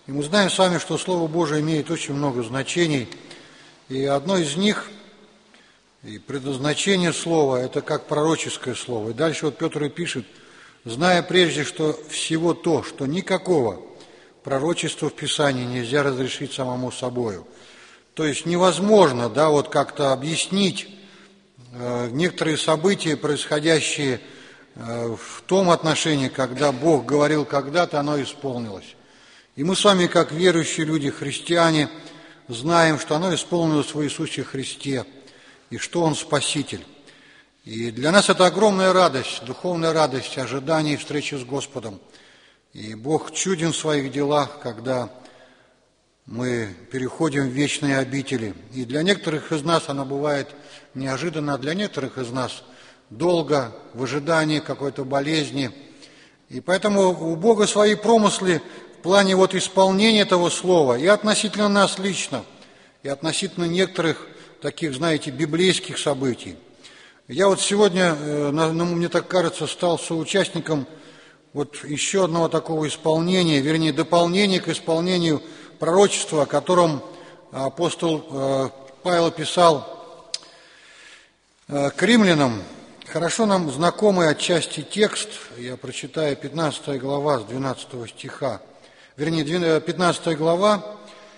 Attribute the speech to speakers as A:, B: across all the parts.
A: И мы знаем с вами, что Слово Божие имеет очень много значений, и одно из них, и предназначение Слова, это как пророческое Слово. И дальше вот Петр и пишет: «Зная прежде, что всего то, что никакого пророчества в Писании нельзя разрешить самому собою». То есть невозможно, да, вот как-то объяснить некоторые события, происходящие в том отношении, когда Бог говорил когда-то, оно исполнилось. И мы с вами, как верующие люди, христиане, знаем, что оно исполнилось в Иисусе Христе, и что Он Спаситель. И для нас это огромная радость, духовная радость, ожидание встречи с Господом. И Бог чуден в своих делах, когда мы переходим в вечные обители. И для некоторых из нас она бывает неожиданно, а для некоторых из нас долго, в ожидании какой-то болезни. И поэтому у Бога свои промыслы в плане вот исполнения этого слова и относительно нас лично, и относительно некоторых таких, знаете, библейских событий. Я вот сегодня, мне так кажется, стал соучастником вот еще одного такого исполнения, вернее, дополнения к исполнению пророчества, о котором апостол Павел писал к римлянам. Хорошо нам знакомый отчасти текст, я прочитаю 15 глава с 12 стиха, вернее, 15 глава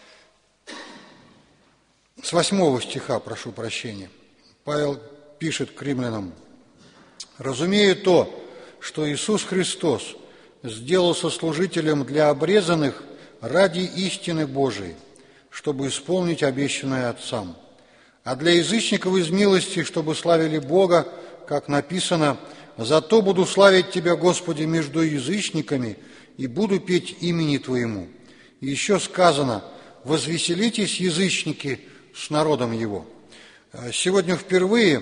A: с 8 стиха, прошу прощения. Павел пишет к римлянам: «Разумею то, что Иисус Христос сделался служителем для обрезанных ради истины Божией, чтобы исполнить обещанное Отцам, а для язычников из милости, чтобы славили Бога, как написано: «Зато буду славить Тебя, Господи, между язычниками, и буду петь имени Твоему». И еще сказано: «Возвеселитесь, язычники, с народом Его». Сегодня впервые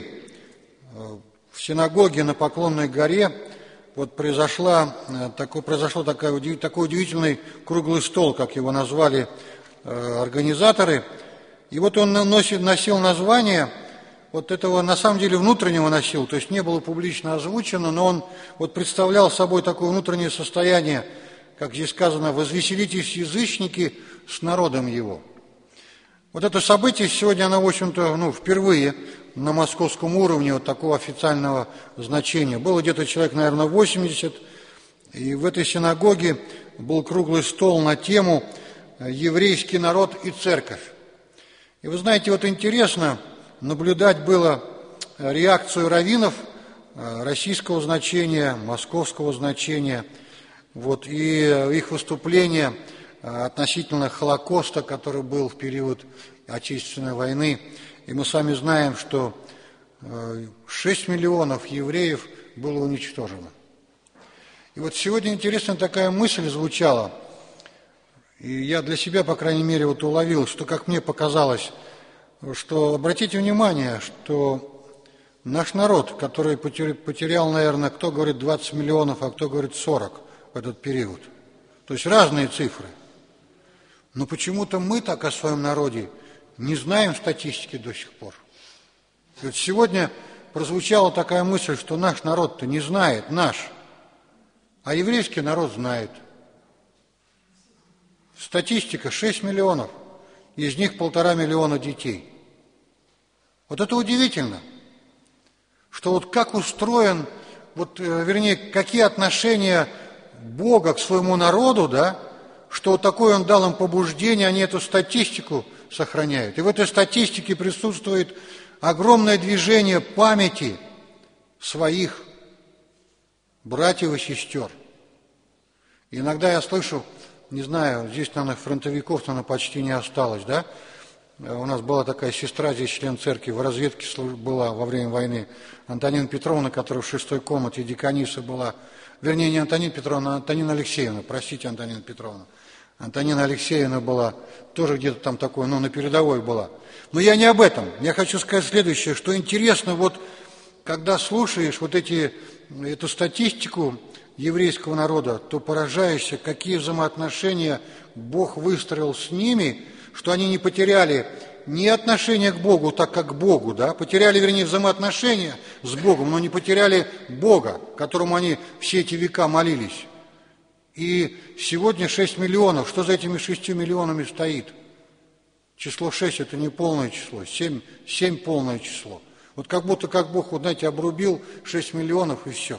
A: в синагоге на Поклонной горе вот произошел такой удивительный круглый стол, как его назвали организаторы. И вот он носил название вот этого, на самом деле, внутреннего носил, то есть не было публично озвучено, но он вот представлял собой такое внутреннее состояние, как здесь сказано: «Возвеселитесь, язычники, с народом Его». Вот это событие сегодня, оно, в общем-то, впервые на московском уровне вот такого официального значения. Было где-то человек, наверное, 80, и в этой синагоге был круглый стол на тему «Еврейский народ и церковь». И вы знаете, вот интересно наблюдать было реакцию раввинов российского значения, московского значения, вот, и их выступления относительно Холокоста, который был в период Отечественной войны. И мы с вами знаем, что 6 миллионов евреев было уничтожено. И вот сегодня интересная такая мысль звучала, и я для себя, по крайней мере, вот уловил, что, как мне показалось, что, обратите внимание, что наш народ, который потерял, наверное, кто говорит 20 миллионов, а кто говорит 40 в этот период, то есть разные цифры, но почему-то мы так о своем народе не знаем статистики до сих пор. И вот сегодня прозвучала такая мысль, что наш народ-то не знает, наш, а еврейский народ знает. Статистика: 6 миллионов, из них 1,5 миллиона детей. Вот это удивительно, что вот как устроен, вот, вернее, какие отношения Бога к своему народу, да, что вот такое Он дал им побуждение, они эту статистику сохраняют. И в этой статистике присутствует огромное движение памяти своих братьев и сестер. И иногда я слышу, не знаю, здесь, наверное, фронтовиков, наверное, почти не осталось, да? У нас была такая сестра, здесь член церкви, в разведке была во время войны, Антонина Петровна, которая в 6-й комнате деканиса была, вернее, не Антонина Петровна, а Антонина Алексеевна, простите, Антонина Петровна. Антонина Алексеевна была тоже где-то там такой, на передовой была. Но я не об этом. Я хочу сказать следующее, что интересно, вот когда слушаешь вот эту статистику еврейского народа, то поражаешься, какие взаимоотношения Бог выстроил с ними, что они не потеряли ни отношения к Богу, так как к Богу, да, потеряли, вернее, взаимоотношения с Богом, но не потеряли Бога, которому они все эти века молились. И сегодня 6 миллионов. Что за этими 6 миллионами стоит? Число 6 – это не полное число, 7 полное число. Вот как будто как Бог, вот, знаете, обрубил 6 миллионов и все.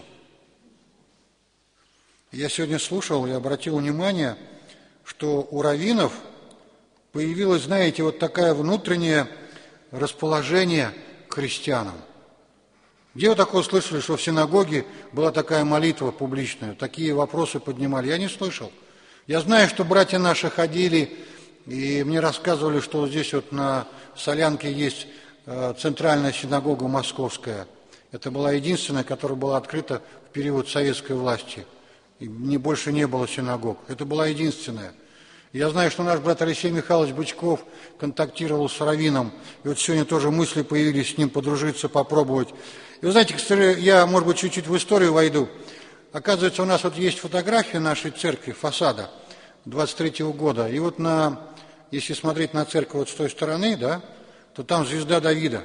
A: Я сегодня слушал и обратил внимание, что у раввинов появилось, знаете, вот такое внутреннее расположение к христианам. Где вы такое слышали, что в синагоге была такая молитва публичная, такие вопросы поднимали? Я не слышал. Я знаю, что братья наши ходили, и мне рассказывали, что вот здесь вот на Солянке есть центральная синагога московская. Это была единственная, которая была открыта в период советской власти. И больше не было синагог. Это была единственная. Я знаю, что наш брат Алексей Михайлович Бычков контактировал с раввином, и вот сегодня тоже мысли появились с ним подружиться, попробовать. И вы знаете, кстати, я, может быть, чуть-чуть в историю войду. Оказывается, у нас вот есть фотография нашей церкви, фасада 23-го года. И вот если смотреть на церковь вот с той стороны, да, то там звезда Давида.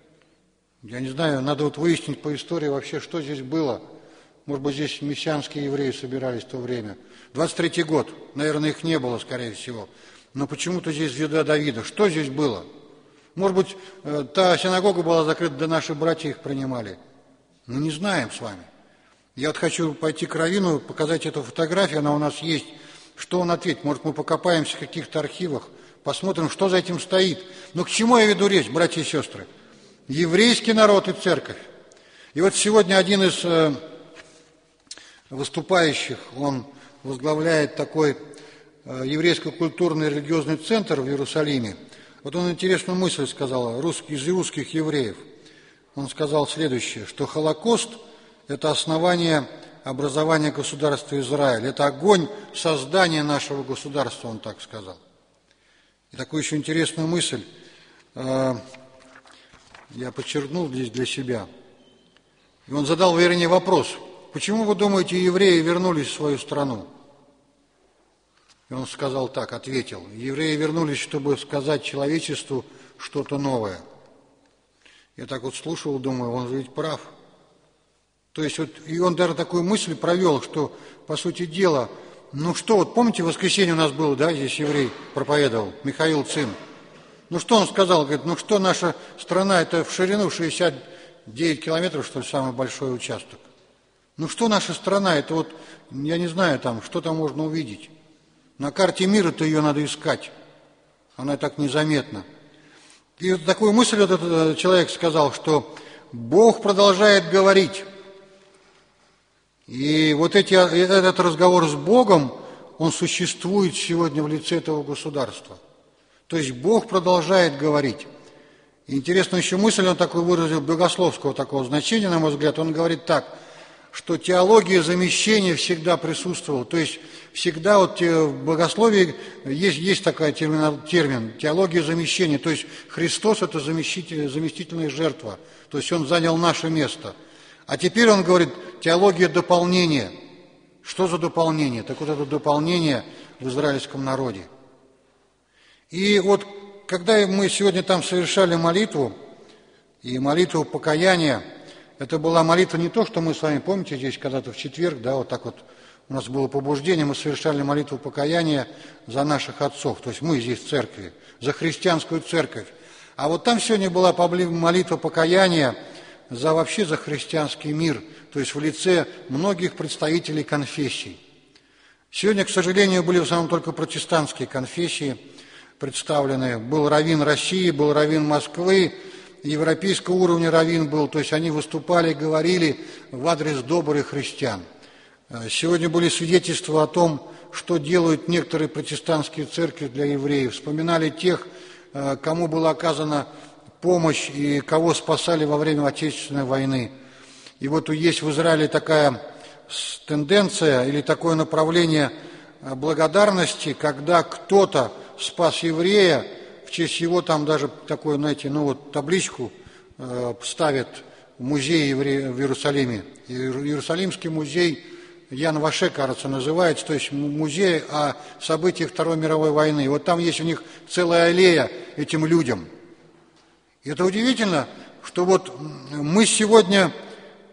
A: Я не знаю, надо вот выяснить по истории вообще, что здесь было. Может быть, здесь мессианские евреи собирались в то время. 23-й год, наверное, их не было, скорее всего. Но почему-то здесь звезда Давида. Что здесь было? Может быть, та синагога была закрыта, да наши братья их принимали. Мы не знаем с вами. Я вот хочу пойти к раввину, показать эту фотографию, она у нас есть. Что он ответит? Может, мы покопаемся в каких-то архивах, посмотрим, что за этим стоит. Но к чему я веду речь, братья и сестры? Еврейский народ и церковь. И вот сегодня один из выступающих, он возглавляет такой еврейско-культурный религиозный центр в Иерусалиме. Вот он интересную мысль сказал из русских евреев. Он сказал следующее, что Холокост – это основание образования государства Израиль. Это огонь создания нашего государства, он так сказал. И такую еще интересную мысль я подчеркнул здесь для себя. И он задал, вернее, вопрос. Почему, вы думаете, евреи вернулись в свою страну? И он сказал так, ответил. Евреи вернулись, чтобы сказать человечеству что-то новое. Я так вот слушал, думаю, он ведь прав. То есть вот, и он даже такую мысль провел, что, по сути дела, ну что, вот помните, в воскресенье у нас было, да, здесь еврей проповедовал, Михаил Цин. Ну что он сказал, говорит, ну что наша страна, это в ширину 69 километров, что ли, самый большой участок. Ну что наша страна, это вот, я не знаю, там, что там можно увидеть. На карте мира-то ее надо искать, она так незаметна. И вот такую мысль вот этот человек сказал, что Бог продолжает говорить. И вот этот разговор с Богом, он существует сегодня в лице этого государства. То есть Бог продолжает говорить. И интересную еще мысль он такой выразил, богословского такого значения, на мой взгляд. Он говорит так, что теология замещения всегда присутствовала. То есть всегда вот в богословии есть такой термин теология замещения. То есть Христос – это заместительная жертва. То есть Он занял наше место. А теперь он говорит теология дополнения. Что за дополнение? Так вот это дополнение в израильском народе. И вот когда мы сегодня там совершали молитву, и молитву покаяния, это была молитва не то, что мы с вами, помните, здесь когда-то в четверг, да, вот так вот у нас было побуждение, мы совершали молитву покаяния за наших отцов, то есть мы здесь в церкви, за христианскую церковь. А вот там сегодня была молитва покаяния вообще за христианский мир, то есть в лице многих представителей конфессий. Сегодня, к сожалению, были в основном только протестантские конфессии представлены. Был раввин России, был раввин Москвы, европейского уровня раввин был, то есть они выступали, говорили в адрес добрых христиан. Сегодня были свидетельства о том, что делают некоторые протестантские церкви для евреев. Вспоминали тех, кому была оказана помощь и кого спасали во время Отечественной войны. И вот есть в Израиле такая тенденция или такое направление благодарности, когда кто-то спас еврея, в честь его там даже такую, знаете, ну вот табличку ставят в музее в Иерусалиме. Иерусалимский музей Ян Ваше, кажется, называется, то есть музей о событиях Второй мировой войны. И вот там есть у них целая аллея этим людям. И это удивительно, что вот мы сегодня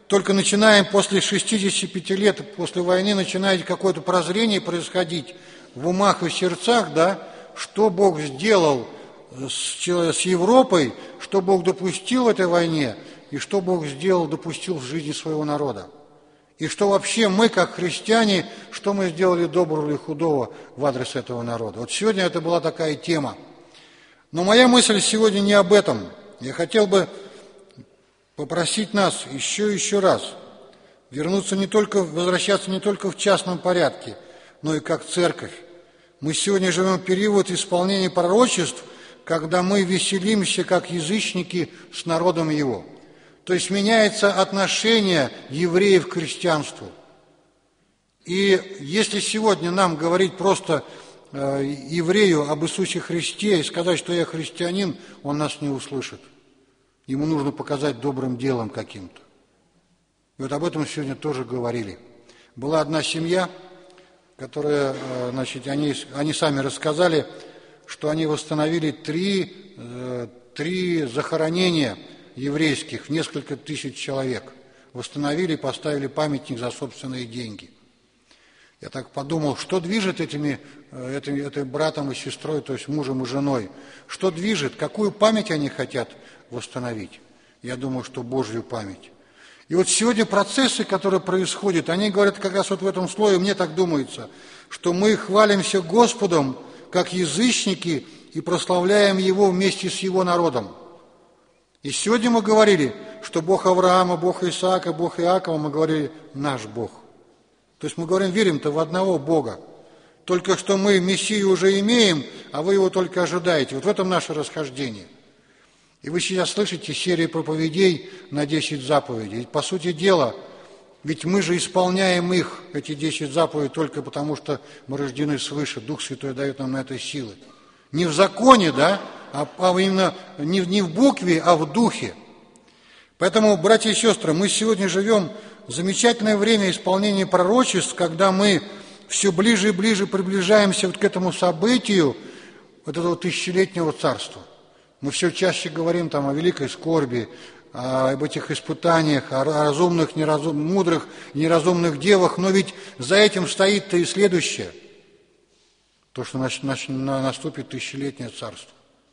A: только начинаем после 65 лет, после войны, начинает какое-то прозрение происходить в умах и сердцах, да, что Бог сделал с Европой, что Бог допустил в этой войне, и что Бог допустил в жизни своего народа. И что вообще мы, как христиане, что мы сделали доброго или худого в адрес этого народа. Вот сегодня это была такая тема. Но моя мысль сегодня не об этом. Я хотел бы попросить нас еще раз возвращаться не только в частном порядке, но и как церковь. Мы сегодня живем в период исполнения пророчеств, когда мы веселимся, как язычники, с народом его. То есть меняется отношение евреев к христианству. И если сегодня нам говорить просто еврею об Иисусе Христе и сказать, что я христианин, он нас не услышит. Ему нужно показать добрым делом каким-то. И вот об этом сегодня тоже говорили. Была одна семья, которая, значит, они сами рассказали, что они восстановили три захоронения еврейских, несколько тысяч человек. Восстановили, поставили памятник за собственные деньги. Я так подумал, что движет этим братом и сестрой, то есть мужем и женой? Что движет? Какую память они хотят восстановить? Я думаю, что Божью память. И вот сегодня процессы, которые происходят, они говорят как раз вот в этом слое, мне так думается, что мы хвалимся Господом, как язычники, и прославляем Его вместе с Его народом. И сегодня мы говорили, что Бог Авраама, Бог Исаака, Бог Иакова, мы говорили, наш Бог. То есть мы говорим, верим-то в одного Бога. Только что мы Мессию уже имеем, а вы его только ожидаете. Вот в этом наше расхождение. И вы сейчас слышите серию проповедей на 10 заповедей. Ведь, по сути дела, ведь мы же исполняем их, эти 10 заповедей, только потому, что мы рождены свыше. Дух Святой дает нам на это силы. Не в законе, да, а именно не в букве, а в духе. Поэтому, братья и сестры, мы сегодня живем в замечательное время исполнения пророчеств, когда мы все ближе и ближе приближаемся вот к этому событию, вот этого тысячелетнего царства. Мы все чаще говорим там о великой скорби, об этих испытаниях, о разумных, мудрых, неразумных девах, но ведь за этим стоит-то и следующее, то, что наступит тысячелетнее царство.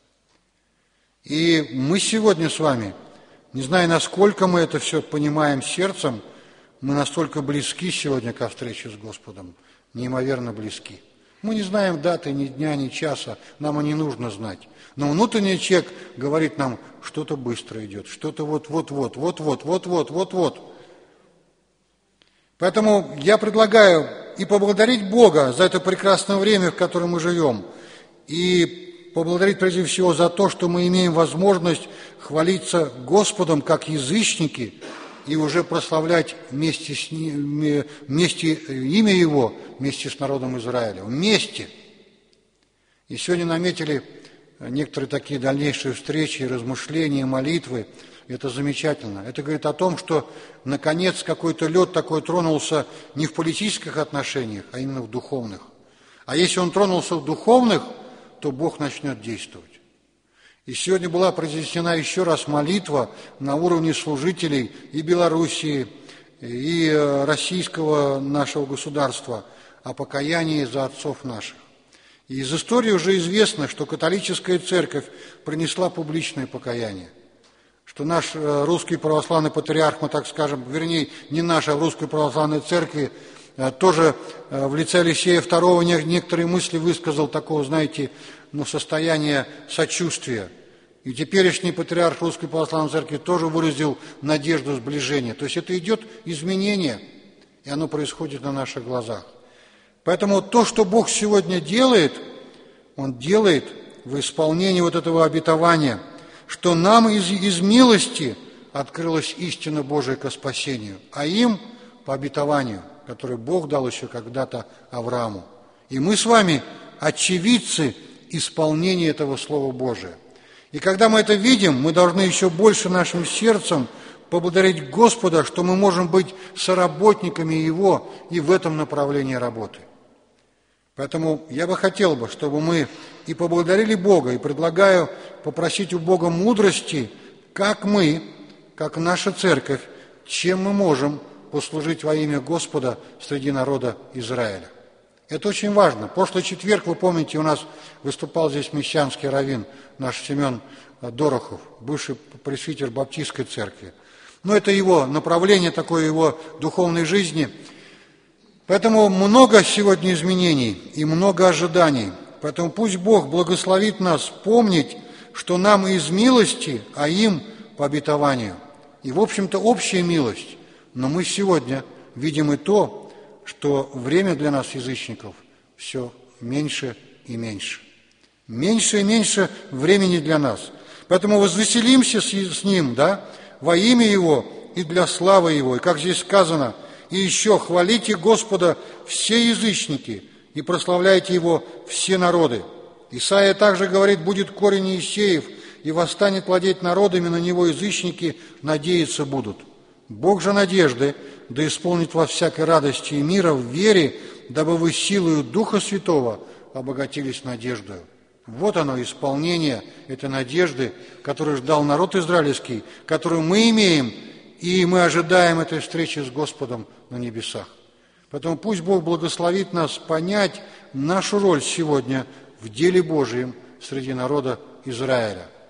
A: И мы сегодня с вами, не знаю, насколько мы это все понимаем сердцем, мы настолько близки сегодня ко встрече с Господом, неимоверно близки. Мы не знаем даты, ни дня, ни часа, нам и не нужно знать. Но внутренний человек говорит нам, что-то быстро идет, что-то вот-вот. Поэтому я предлагаю и поблагодарить Бога за это прекрасное время, в котором мы живем, и поблагодарить прежде всего за то, что мы имеем возможность хвалиться Господом как язычники и уже прославлять вместе имя Его, вместе с народом Израиля. Вместе. И сегодня наметили некоторые такие дальнейшие встречи, размышления, молитвы. Это замечательно. Это говорит о том, что наконец какой-то лед такой тронулся не в политических отношениях, а именно в духовных. А если он тронулся в духовных, то Бог начнет действовать. И сегодня была произнесена еще раз молитва на уровне служителей и Белоруссии, и российского нашего государства о покаянии за отцов наших. И из истории уже известно, что католическая церковь принесла публичное покаяние, что наш русский православный патриарх, мы так скажем, вернее, не наш, а в русской православной церкви, тоже в лице Алексея II некоторые мысли высказал такого, знаете, состояния сочувствия. И теперешний патриарх Русской Православной Церкви тоже выразил надежду сближения. То есть это идет изменение, и оно происходит на наших глазах. Поэтому то, что Бог сегодня делает, Он делает в исполнении вот этого обетования, что нам из милости открылась истина Божия ко спасению, а им по обетованию, которое Бог дал еще когда-то Аврааму. И мы с вами очевидцы исполнения этого Слова Божия. И когда мы это видим, мы должны еще больше нашим сердцем поблагодарить Господа, что мы можем быть соработниками Его и в этом направлении работы. Поэтому я бы хотел, чтобы мы и поблагодарили Бога, и предлагаю попросить у Бога мудрости, как мы, как наша церковь, чем мы можем послужить во имя Господа среди народа Израиля. Это очень важно. Прошлый четверг, вы помните, у нас выступал здесь мещанский раввин, наш Семен Дорохов, бывший пресвитер Баптистской церкви. Но это его направление, такое его духовной жизни. Поэтому много сегодня изменений и много ожиданий. Поэтому пусть Бог благословит нас помнить, что нам из милости, а им по обетованию. И, в общем-то, общая милость. Но мы сегодня видим и то, что время для нас, язычников, все меньше и меньше. Меньше и меньше времени для нас. Поэтому возвеселимся с Ним, да, во имя Его и для славы Его. И как здесь сказано, и еще хвалите Господа все язычники и прославляйте Его все народы. Исаия также говорит, будет корень Иисеев, и восстанет владеть народами, на него язычники надеяться будут. Бог же надежды, да исполнит во всякой радости и мира в вере, дабы вы силою Духа Святого обогатились надеждою. Вот оно, исполнение этой надежды, которую ждал народ израильский, которую мы имеем, и мы ожидаем этой встречи с Господом на небесах. Поэтому пусть Бог благословит нас понять нашу роль сегодня в деле Божьем среди народа Израиля.